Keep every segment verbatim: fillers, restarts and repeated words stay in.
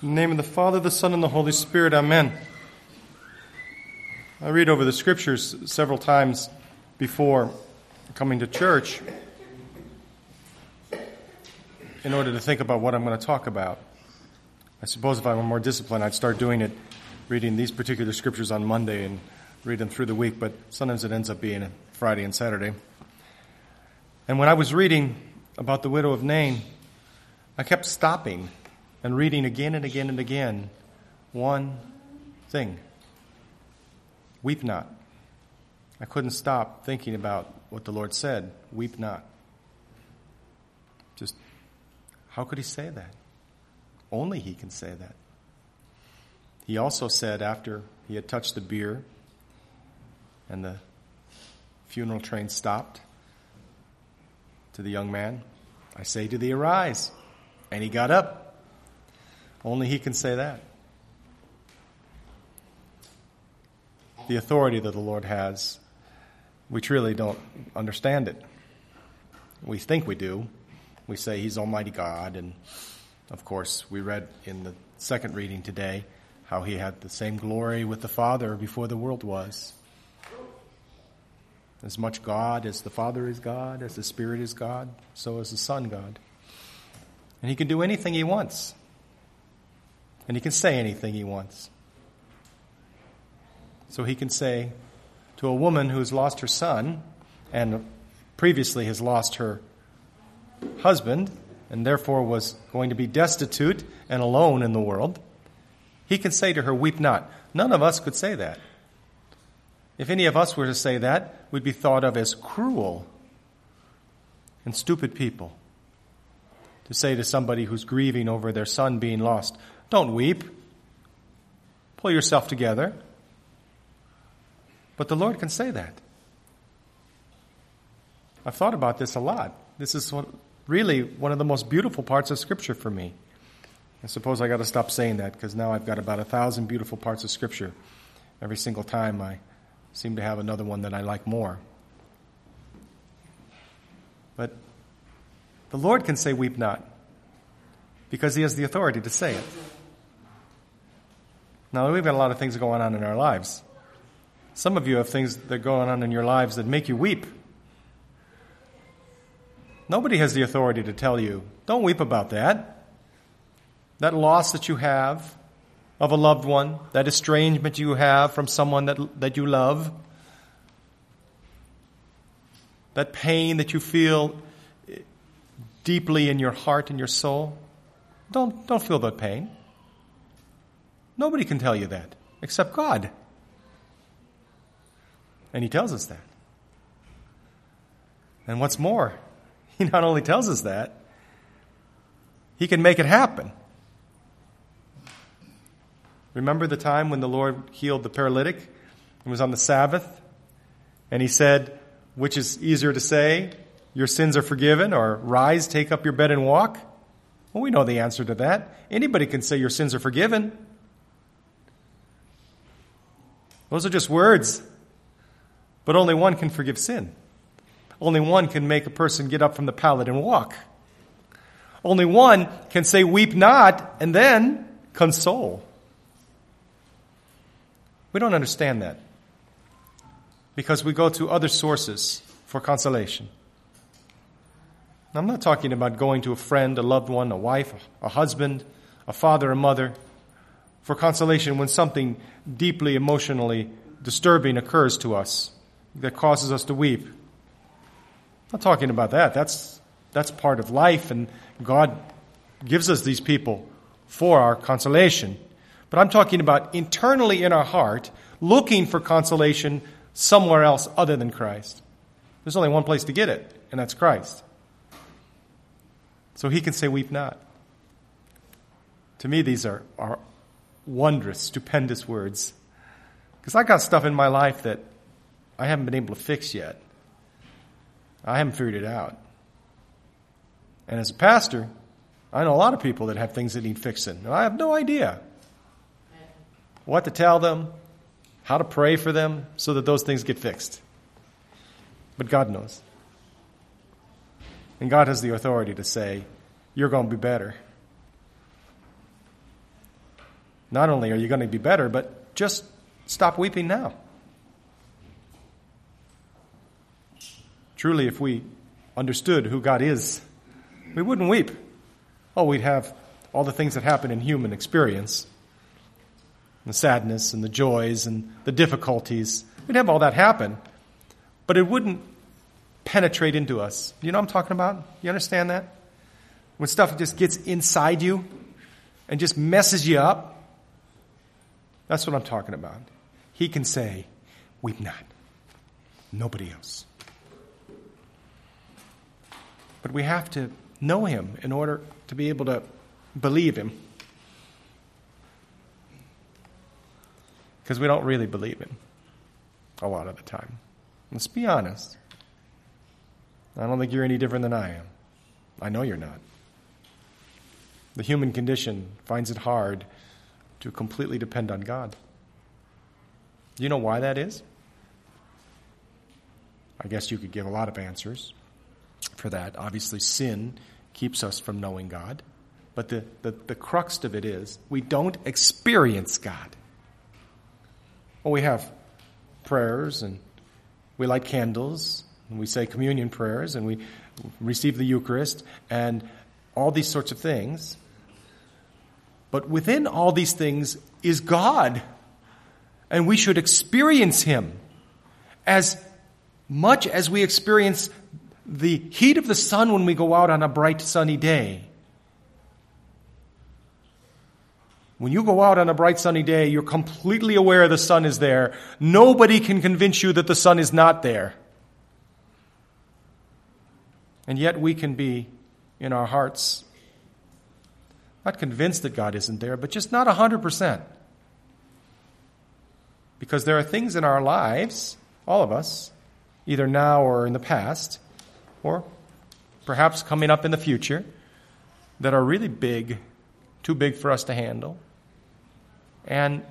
In the name of the Father, the Son, and the Holy Spirit, amen. I read over the scriptures several times before coming to church in order to think about what I'm going to talk about. I suppose if I were more disciplined, I'd start doing it, reading these particular scriptures on Monday and read them through the week, but sometimes it ends up being Friday and Saturday. And when I was reading about the widow of Nain, I kept stopping and reading again and again and again one thing. Weep not. I couldn't stop thinking about what the Lord said. Weep not. Just, how could he say that? Only he can say that. He also said after he had touched the bier and the funeral train stopped to the young man, I say to thee, arise. And he got up. Only he can say that. The authority that the Lord has, we truly don't understand it. We think we do. We say he's Almighty God, and of course we read in the second reading today how he had the same glory with the Father before the world was. As much God as the Father is God, as the Spirit is God, so is the Son God. And he can do anything he wants. And he can say anything he wants. So he can say to a woman who's lost her son and previously has lost her husband and therefore was going to be destitute and alone in the world, he can say to her, weep not. None of us could say that. If any of us were to say that, we'd be thought of as cruel and stupid people. To say to somebody who's grieving over their son being lost, don't weep. Pull yourself together. But the Lord can say that. I've thought about this a lot. This is what, really one of the most beautiful parts of Scripture for me. I suppose I got to stop saying that because now I've got about a thousand beautiful parts of Scripture. Every single time I seem to have another one that I like more. But the Lord can say, weep not, because he has the authority to say it. Now, we've got a lot of things going on in our lives. Some of you have things that are going on in your lives that make you weep. Nobody has the authority to tell you, don't weep about that. That loss that you have of a loved one, that estrangement you have from someone that, that you love, that pain that you feel deeply in your heart and your soul, don't, don't feel that pain. Nobody can tell you that except God. And he tells us that. And what's more, he not only tells us that, he can make it happen. Remember the time when the Lord healed the paralytic? It was on the Sabbath. And he said, which is easier to say, your sins are forgiven, or rise, take up your bed and walk? Well, we know the answer to that. Anybody can say your sins are forgiven. Those are just words. But only one can forgive sin. Only one can make a person get up from the pallet and walk. Only one can say, weep not, and then console. We don't understand that because we go to other sources for consolation. Now, I'm not talking about going to a friend, a loved one, a wife, a husband, a father, a mother for consolation when something deeply emotionally disturbing occurs to us that causes us to weep. I'm not talking about that. That's, that's part of life, and God gives us these people for our consolation. But I'm talking about internally in our heart, looking for consolation somewhere else other than Christ. There's only one place to get it, and that's Christ. So he can say, weep not. To me, these are, are wondrous, stupendous words. Because I got stuff in my life that I haven't been able to fix yet. I haven't figured it out. And as a pastor, I know a lot of people that have things that need fixing. And I have no idea what to tell them, how to pray for them so that those things get fixed. But God knows. And God has the authority to say, you're going to be better. not only are you going to be better, but just stop weeping now. Truly, if we understood who God is, we wouldn't weep. Oh, we'd have all the things that happen in human experience, the sadness and the joys and the difficulties. We'd have all that happen, but it wouldn't penetrate into us. You know what I'm talking about? You understand that? When stuff just gets inside you and just messes you up, that's what I'm talking about. He can say, weep not. Nobody else. But we have to know him in order to be able to believe him. Because we don't really believe him a lot of the time. Let's be honest. I don't think you're any different than I am. I know you're not. The human condition finds it hard to completely depend on God. Do you know why that is? I guess you could give a lot of answers for that. Obviously, sin keeps us from knowing God. But the, the, the crux of it is we don't experience God. Well, we have prayers, and we light candles, and we say communion prayers, and we receive the Eucharist, and all these sorts of things. But within all these things is God. And we should experience him as much as we experience the heat of the sun when we go out on a bright sunny day. When you go out on a bright sunny day, you're completely aware the sun is there. Nobody can convince you that the sun is not there. And yet we can be, in our hearts, not convinced that God isn't there, but just not one hundred percent. Because there are things in our lives, all of us, either now or in the past, or perhaps coming up in the future, that are really big, too big for us to handle. And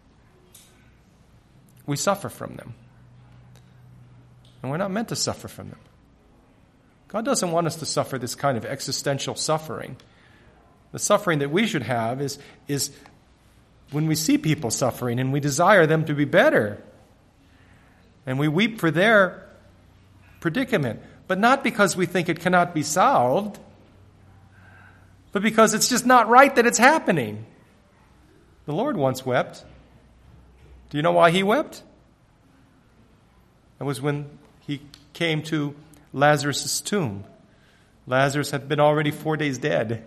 we suffer from them. And we're not meant to suffer from them. God doesn't want us to suffer this kind of existential suffering. The suffering that we should have is, is when we see people suffering and we desire them to be better. And we weep for their predicament. But not because we think it cannot be solved, but because it's just not right that it's happening. The Lord once wept. Do you know why he wept? It was when he came to Lazarus' tomb. Lazarus had been already four days dead.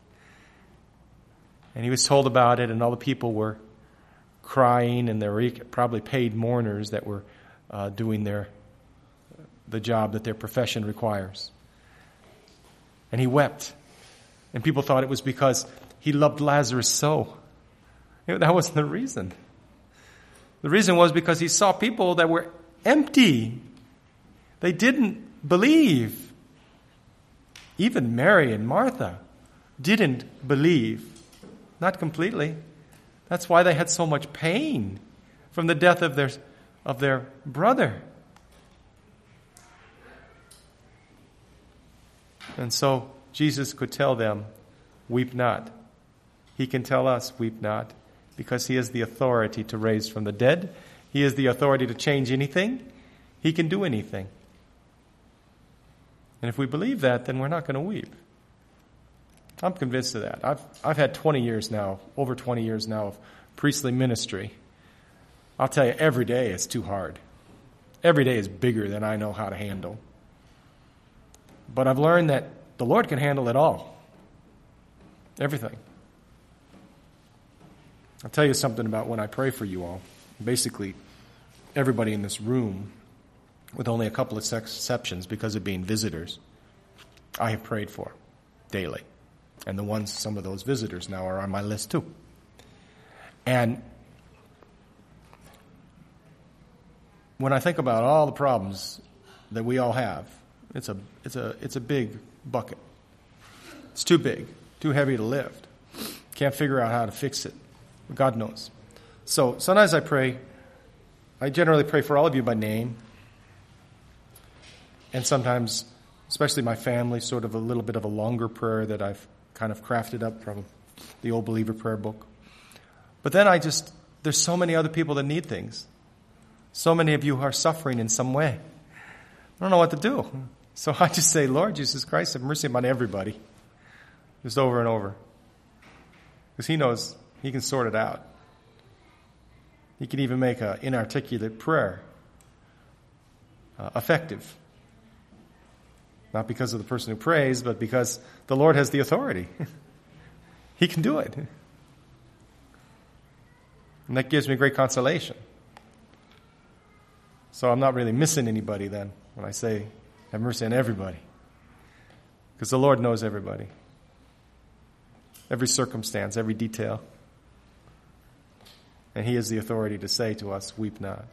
And he was told about it, and all the people were crying, and there were probably paid mourners that were uh, doing their the job that their profession requires. And he wept. And people thought it was because he loved Lazarus so. You know, that wasn't the reason. The reason was because he saw people that were empty. They didn't believe. Even Mary and Martha didn't believe. Not completely. That's why they had so much pain from the death of their, of their brother. And so Jesus could tell them, weep not. He can tell us, weep not, because he has the authority to raise from the dead. He has the authority to change anything. He can do anything. And if we believe that, then we're not going to weep. I'm convinced of that. I've I've had twenty years now, over twenty years now of priestly ministry. I'll tell you, every day is too hard. Every day is bigger than I know how to handle. But I've learned that the Lord can handle it all. Everything. I'll tell you something about when I pray for you all. Basically, everybody in this room, with only a couple of exceptions because of being visitors, I have prayed for daily. And the ones, some of those visitors now are on my list too. And when I think about all the problems that we all have, it's a it's a it's a big bucket. It's too big, too heavy to lift. Can't figure out how to fix it. God knows. So sometimes I pray. I generally pray for all of you by name. And sometimes, especially my family, sort of a little bit of a longer prayer that I've kind of crafted up from the Old Believer Prayer Book. But then I just, there's so many other people that need things. So many of you are suffering in some way. I don't know what to do. So I just say, Lord Jesus Christ, have mercy upon everybody. Just over and over. Because he knows he can sort it out. He can even make an inarticulate prayer uh, effective. Not because of the person who prays, but because the Lord has the authority. He can do it. And that gives me great consolation. So I'm not really missing anybody then when I say, have mercy on everybody. Because the Lord knows everybody. Every circumstance, every detail. And he has the authority to say to us, weep not.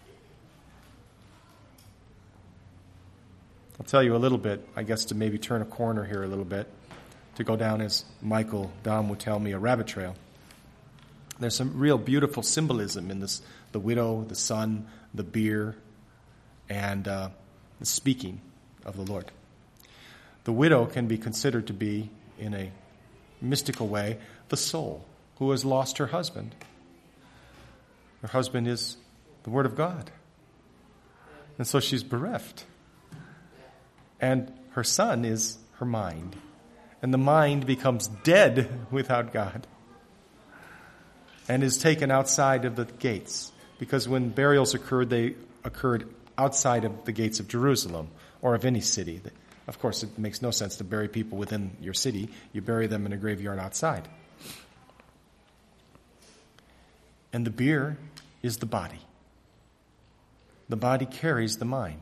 I'll tell you a little bit, I guess, to maybe turn a corner here a little bit, to go down, as Michael Dom would tell me, a rabbit trail. There's some real beautiful symbolism in this, the widow, the son, the bier, and uh, the speaking of the Lord. The widow can be considered to be, in a mystical way, the soul who has lost her husband. Her husband is the Word of God. And so she's bereft. And her son is her mind. And the mind becomes dead without God and is taken outside of the gates. Because when burials occurred, they occurred outside of the gates of Jerusalem or of any city. Of course, it makes no sense to bury people within your city. You bury them in a graveyard outside. And the bier is the body. The body carries the mind.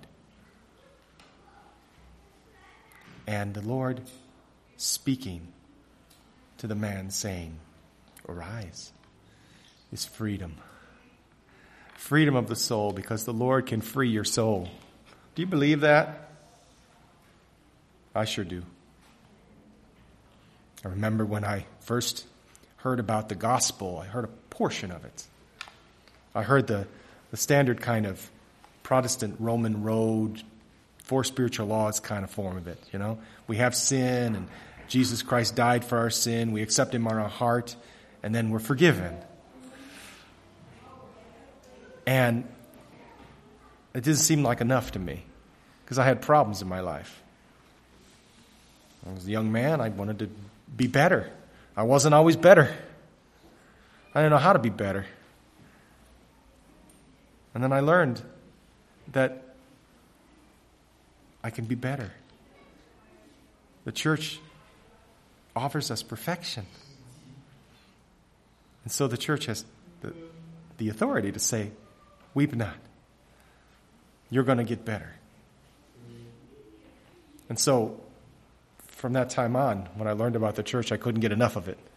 And the Lord speaking to the man, saying, arise, is freedom. Freedom of the soul, because the Lord can free your soul. Do you believe that? I sure do. I remember when I first heard about the gospel, I heard a portion of it. I heard the, the standard kind of Protestant Roman road, four spiritual laws kind of form of it, you know. We have sin, and Jesus Christ died for our sin. We accept him on our heart, and then we're forgiven. And it didn't seem like enough to me, because I had problems in my life. I was a young man. I wanted to be better. I wasn't always better. I didn't know how to be better. And then I learned that I can be better. The church offers us perfection. And so the church has the, the authority to say, weep not. You're going to get better. And so from that time on, when I learned about the church, I couldn't get enough of it.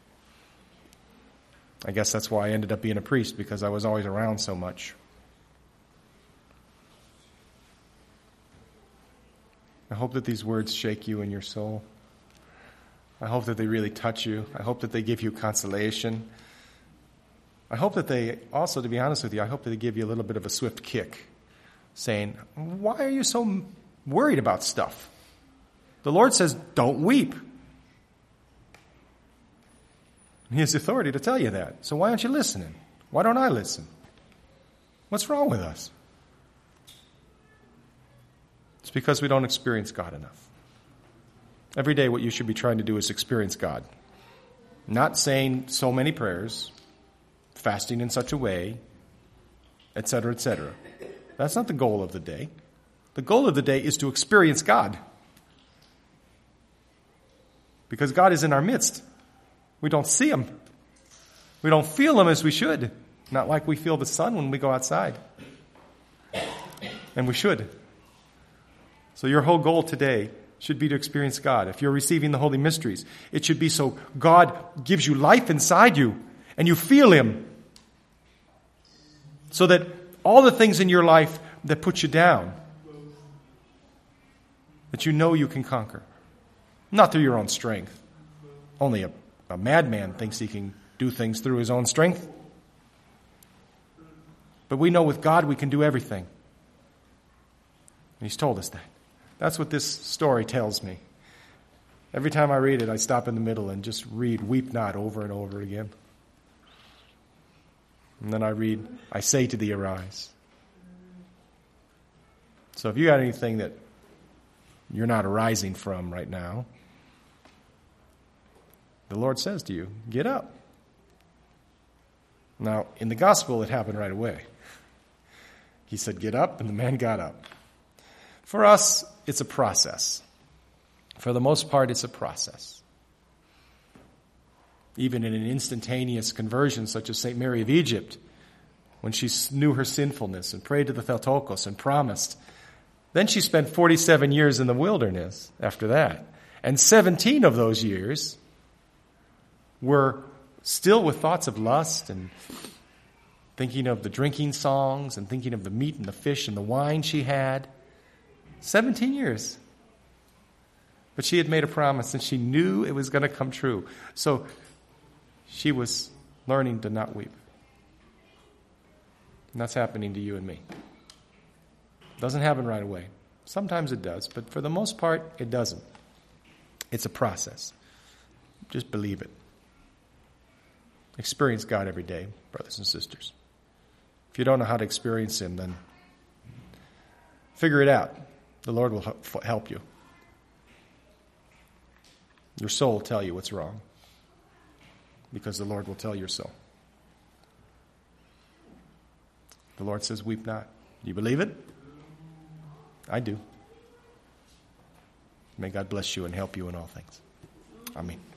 I guess that's why I ended up being a priest, because I was always around so much. I hope that these words shake you in your soul. I hope that they really touch you. I hope that they give you consolation. I hope that they also, to be honest with you, I hope that they give you a little bit of a swift kick, saying, why are you so worried about stuff? The Lord says, don't weep. He has the authority to tell you that. So why aren't you listening? Why don't I listen? What's wrong with us? It's because we don't experience God enough. Every day what you should be trying to do is experience God. Not saying so many prayers, fasting in such a way, et cetera, et cetera. That's not the goal of the day. The goal of the day is to experience God. Because God is in our midst. We don't see him. We don't feel him as we should. Not like we feel the sun when we go outside. And we should. So your whole goal today should be to experience God. If you're receiving the holy mysteries, it should be so God gives you life inside you and you feel him. So that all the things in your life that put you down, that you know you can conquer. Not through your own strength. Only a, a madman thinks he can do things through his own strength. But we know with God we can do everything. And he's told us that. That's what this story tells me. Every time I read it, I stop in the middle and just read, weep not, over and over again. And then I read, I say to thee, arise. So if you got anything that you're not arising from right now, the Lord says to you, get up. Now, in the gospel, it happened right away. He said, get up, and the man got up. For us, it's a process. For the most part, it's a process. Even in an instantaneous conversion, such as Saint Mary of Egypt, when she knew her sinfulness and prayed to the Theotokos and promised, then she spent forty-seven years in the wilderness after that. And seventeen of those years were still with thoughts of lust and thinking of the drinking songs and thinking of the meat and the fish and the wine she had. seventeen years. But she had made a promise and she knew it was going to come true. So she was learning to not weep. And that's happening to you and me. It doesn't happen right away. Sometimes it does, but for the most part, it doesn't. It's a process. Just believe it. Experience God every day, brothers and sisters. If you don't know how to experience Him, then figure it out. The Lord will help you. Your soul will tell you what's wrong, because the Lord will tell your soul. The Lord says, weep not. Do you believe it? I do. May God bless you and help you in all things. Amen.